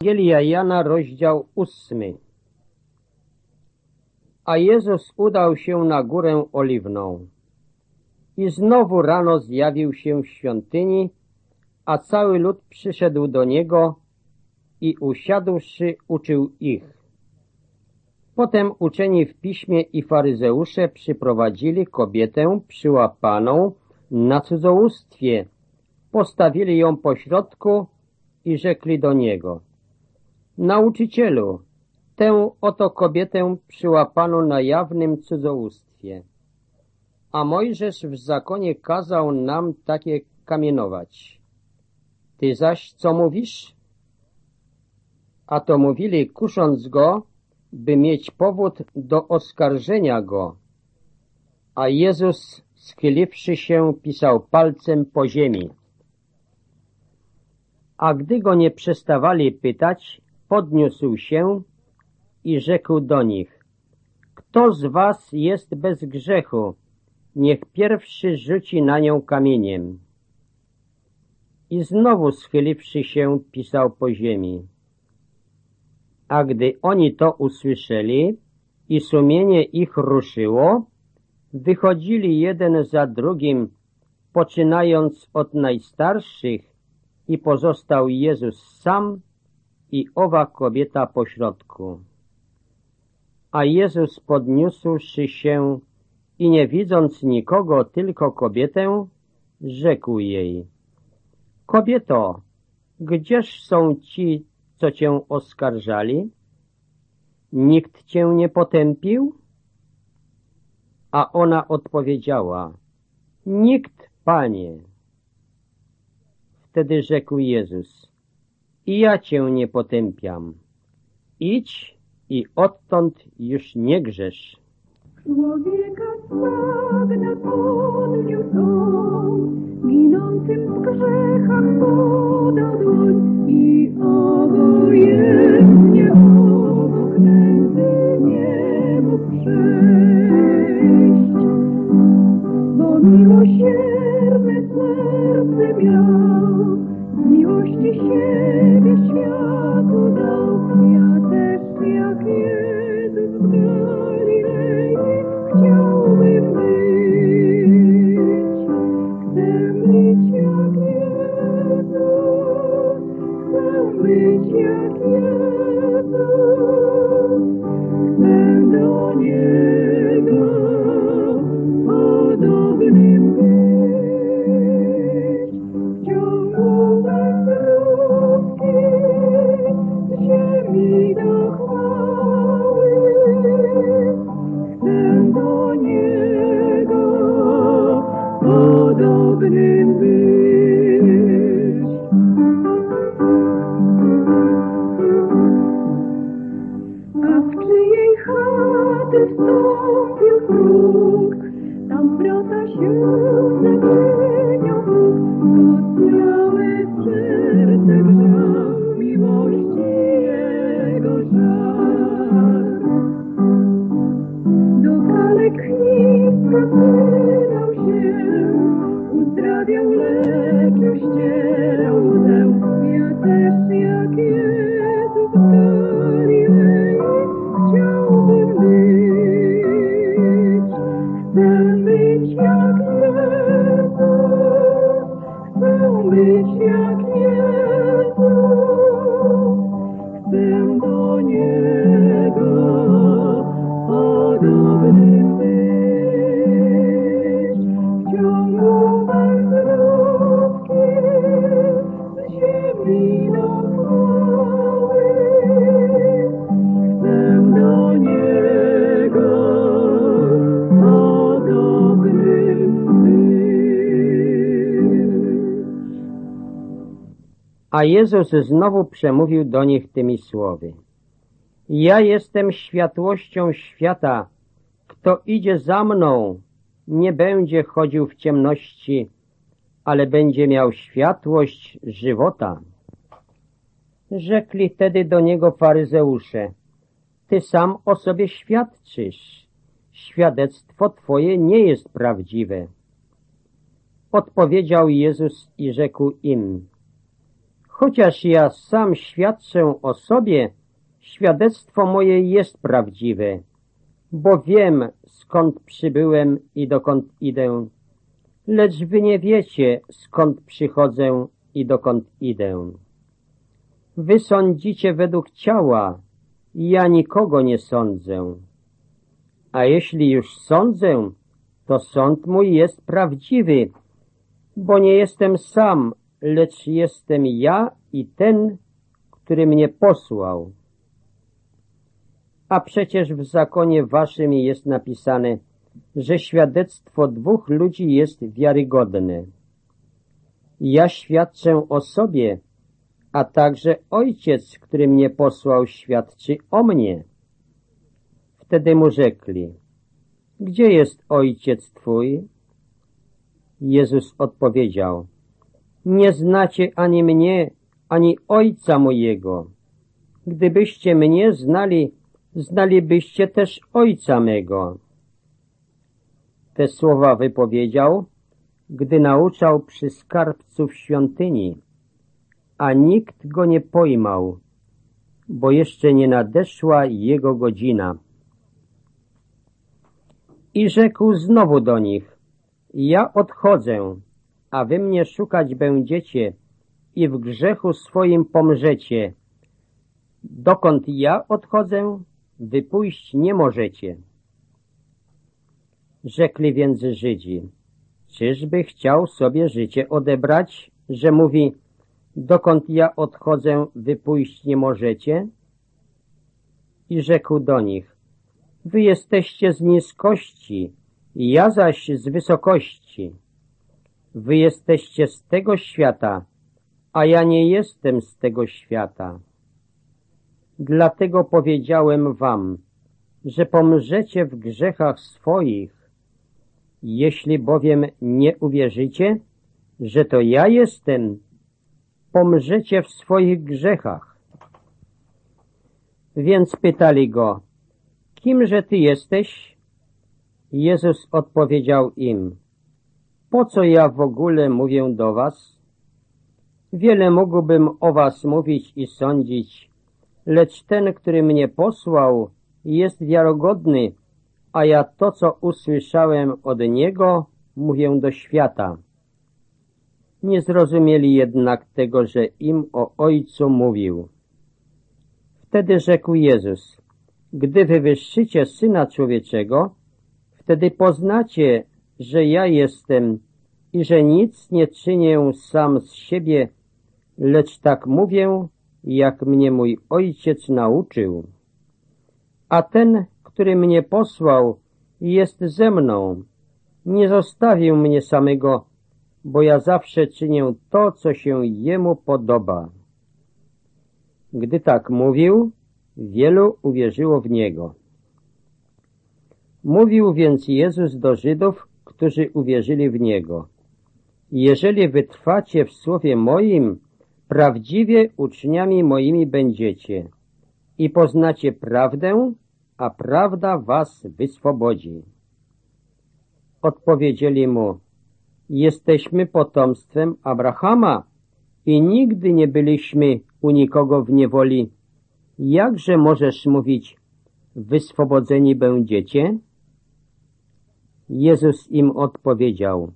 Ewangelia Jana, rozdział 8. A Jezus udał się na górę Oliwną. I znowu rano zjawił się w świątyni, a cały lud przyszedł do Niego i usiadłszy uczył ich. Potem uczeni w piśmie i faryzeusze przyprowadzili kobietę przyłapaną na cudzołóstwie, postawili ją pośrodku i rzekli do Niego: Nauczycielu, tę oto kobietę przyłapano na jawnym cudzołóstwie, a Mojżesz w zakonie kazał nam takie kamienować. Ty zaś co mówisz? A to mówili, kusząc go, by mieć powód do oskarżenia go. A Jezus, schyliwszy się, pisał palcem po ziemi. A gdy go nie przestawali pytać, podniósł się i rzekł do nich: Kto z was jest bez grzechu, niech pierwszy rzuci na nią kamieniem. I znowu schyliwszy się, pisał po ziemi. A gdy oni to usłyszeli i sumienie ich ruszyło, wychodzili jeden za drugim, poczynając od najstarszych, i pozostał Jezus sam i owa kobieta pośrodku. A Jezus, podniósłszy się i nie widząc nikogo, tylko kobietę, rzekł jej: Kobieto, gdzież są ci, co cię oskarżali? Nikt cię nie potępił? A ona odpowiedziała: Nikt, Panie. Wtedy rzekł Jezus: I ja cię nie potępiam. Idź i odtąd już nie grzesz. Człowieka sławna podniósł on, ginącym w grzechach podał dłoń i obojętnie obok nędzy nie mógł przejść. Bo miłosierne serce miał, z miłości siebie światu dał, ja też jak Jezus w Galilei chciałbym być. Chcę być jak Jezus, chcę być jak Jezus, chcę do Niego podobnym być. W ciągu wędrówki z ziemi do chwały chcę do Niego podobnym być. A w czyjej chaty wstąpił próg, tam brata się zaczynią Bóg, odcałe serce grzał miłości Jego żar. Do kaleknictwa wydał się, uzdrawiał, leczył, ścierał łzę. Ja też jak Jezus w Galilei chciałbym być. Chcę być jak Jezus, chcę być jak Jezus, chcę do Niego podobnym być. W ciągu wędrówki z ziemi do chwały chcę do Niego podobnym być. A Jezus znowu przemówił do nich tymi słowy: Ja jestem światłością świata. Kto idzie za mną, nie będzie chodził w ciemności, ale będzie miał światłość żywota. Rzekli tedy do Niego faryzeusze: Ty sam o sobie świadczysz. Świadectwo Twoje nie jest prawdziwe. Odpowiedział Jezus i rzekł im: Chociaż ja sam świadczę o sobie, świadectwo moje jest prawdziwe, bo wiem, skąd przybyłem i dokąd idę, lecz wy nie wiecie, skąd przychodzę i dokąd idę. Wy sądzicie według ciała, ja nikogo nie sądzę. A jeśli już sądzę, to sąd mój jest prawdziwy, bo nie jestem sam, lecz jestem ja i ten, który mnie posłał. A przecież w zakonie waszym jest napisane, że świadectwo dwóch ludzi jest wiarygodne. Ja świadczę o sobie, a także Ojciec, który mnie posłał, świadczy o mnie. Wtedy mu rzekli, gdzie jest Ojciec Twój? Jezus odpowiedział, nie znacie ani mnie, ani Ojca mojego. Gdybyście mnie znali, znalibyście też Ojca mego. Te słowa wypowiedział, gdy nauczał przy skarbcu w świątyni, a nikt go nie pojmał, bo jeszcze nie nadeszła jego godzina. I rzekł znowu do nich, ja odchodzę, a wy mnie szukać będziecie i w grzechu swoim pomrzecie. Dokąd ja odchodzę, wy pójść nie możecie. Rzekli więc Żydzi, czyżby chciał sobie życie odebrać, że mówi, dokąd ja odchodzę, wy pójść nie możecie? I rzekł do nich, wy jesteście z niskości, ja zaś z wysokości. Wy jesteście z tego świata, a ja nie jestem z tego świata. Dlatego powiedziałem wam, że pomrzecie w grzechach swoich. Jeśli bowiem nie uwierzycie, że to ja jestem, pomrzecie w swoich grzechach. Więc pytali go, kimże ty jesteś? Jezus odpowiedział im, po co ja w ogóle mówię do was? Wiele mógłbym o was mówić i sądzić, lecz ten, który mnie posłał, jest wiarygodny, a ja to, co usłyszałem od Niego, mówię do świata. Nie zrozumieli jednak tego, że im o Ojcu mówił. Wtedy rzekł Jezus, gdy wywyższycie Syna Człowieczego, wtedy poznacie, że ja jestem i że nic nie czynię sam z siebie, lecz tak mówię, jak mnie mój Ojciec nauczył. A ten, który mnie posłał, jest ze mną. Nie zostawił mnie samego, bo ja zawsze czynię to, co się Jemu podoba. Gdy tak mówił, wielu uwierzyło w Niego. Mówił więc Jezus do Żydów, którzy uwierzyli w Niego. Jeżeli wytrwacie w słowie moim, prawdziwie uczniami moimi będziecie i poznacie prawdę, a prawda was wyswobodzi. Odpowiedzieli mu, jesteśmy potomstwem Abrahama i nigdy nie byliśmy u nikogo w niewoli. Jakże możesz mówić, wyswobodzeni będziecie? Jezus im odpowiedział,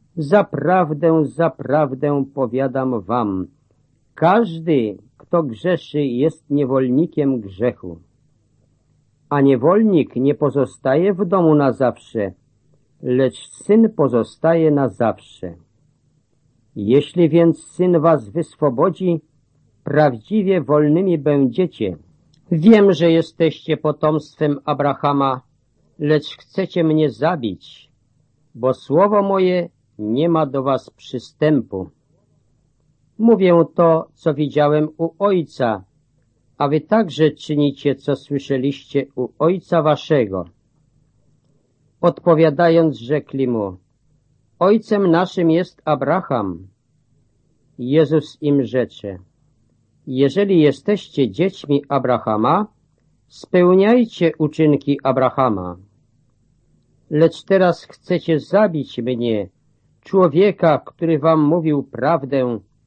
zaprawdę powiadam wam, każdy, kto grzeszy, jest niewolnikiem grzechu. A niewolnik nie pozostaje w domu na zawsze, lecz syn pozostaje na zawsze. Jeśli więc syn was wyswobodzi, prawdziwie wolnymi będziecie. Wiem, że jesteście potomstwem Abrahama, lecz chcecie mnie zabić, bo słowo moje nie ma do was przystępu. Mówię to, co widziałem u Ojca, a wy także czynicie, co słyszeliście u Ojca waszego. Odpowiadając, rzekli mu, Ojcem naszym jest Abraham. Jezus im rzecze, jeżeli jesteście dziećmi Abrahama, spełniajcie uczynki Abrahama. Lecz teraz chcecie zabić mnie, człowieka, który wam mówił prawdę,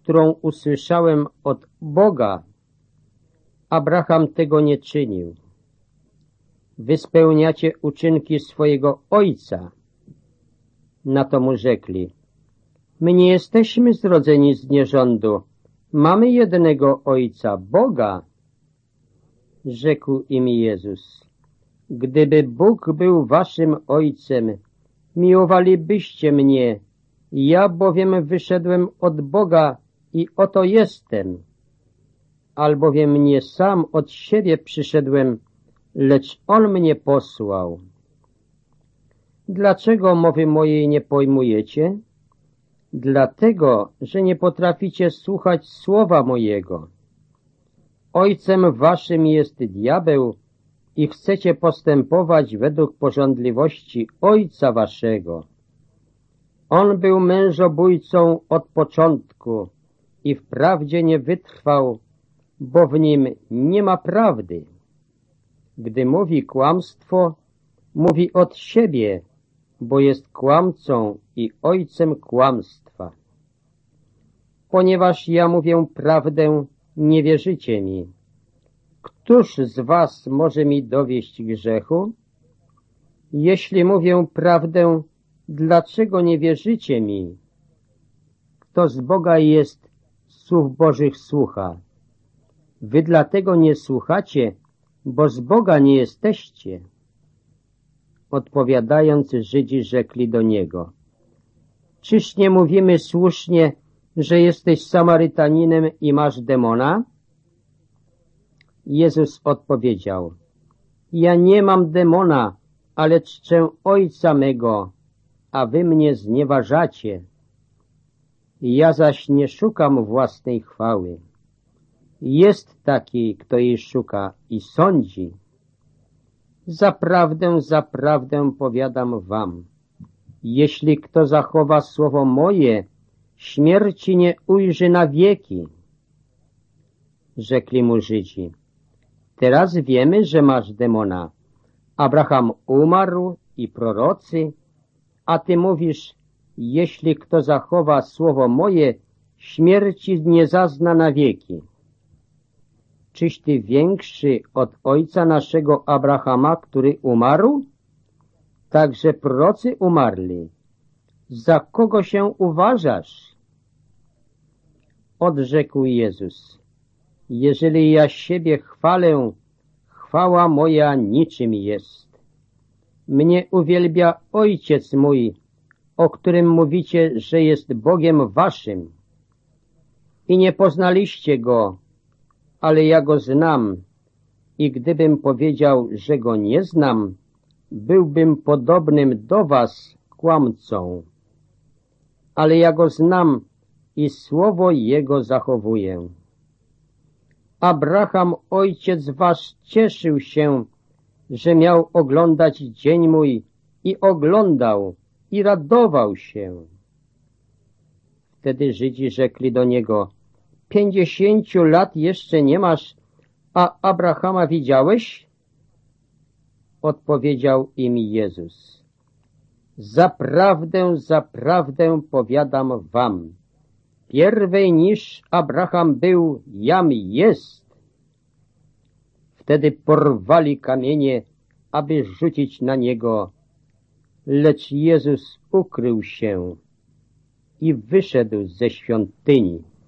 którą usłyszałem od Boga. Abraham tego nie czynił. Wy spełniacie uczynki swojego ojca. Na to mu rzekli: my nie jesteśmy zrodzeni z nierządu. Mamy jednego ojca, Boga. Rzekł im Jezus: gdyby Bóg był waszym ojcem, miłowalibyście mnie. Ja bowiem wyszedłem od Boga i oto jestem. Albowiem nie sam od siebie przyszedłem, lecz On mnie posłał. Dlaczego mowy mojej nie pojmujecie? Dlatego, że nie potraficie słuchać słowa mojego. Ojcem waszym jest diabeł i chcecie postępować według pożądliwości ojca waszego. On był mężobójcą od początku i wprawdzie nie wytrwał, bo w nim nie ma prawdy. Gdy mówi kłamstwo, mówi od siebie, bo jest kłamcą i ojcem kłamstwa. Ponieważ ja mówię prawdę, nie wierzycie mi. Któż z was może mi dowieść grzechu? Jeśli mówię prawdę, dlaczego nie wierzycie mi? Kto z Boga jest, słów Bożych słucha. Wy dlatego nie słuchacie, bo z Boga nie jesteście. Odpowiadając, Żydzi rzekli do Niego: czyż nie mówimy słusznie, że jesteś Samarytaninem i masz demona? Jezus odpowiedział: ja nie mam demona, ale czczę Ojca mego, a wy mnie znieważacie. Ja zaś nie szukam własnej chwały. Jest taki, kto jej szuka i sądzi. Zaprawdę powiadam wam, jeśli kto zachowa słowo moje, śmierci nie ujrzy na wieki. Rzekli mu Żydzi: teraz wiemy, że masz demona. Abraham umarł i prorocy, a ty mówisz: jeśli kto zachowa słowo moje, śmierci nie zazna na wieki. Czyś ty większy od ojca naszego Abrahama, który umarł? Także prorocy umarli. Za kogo się uważasz? Odrzekł Jezus: jeżeli ja siebie chwalę, chwała moja niczym jest. Mnie uwielbia Ojciec mój, o którym mówicie, że jest Bogiem waszym. I nie poznaliście Go, ale ja Go znam. I gdybym powiedział, że Go nie znam, byłbym podobnym do was kłamcą. Ale ja Go znam i słowo Jego zachowuję. Abraham, ojciec wasz, cieszył się, że miał oglądać dzień mój i oglądał i radował się. Wtedy Żydzi rzekli do niego: 50 lat jeszcze nie masz, a Abrahama widziałeś? Odpowiedział im Jezus: zaprawdę powiadam wam, pierwej niż Abraham był, jam jest. Wtedy porwali kamienie, aby rzucić na niego, lecz Jezus ukrył się i wyszedł ze świątyni.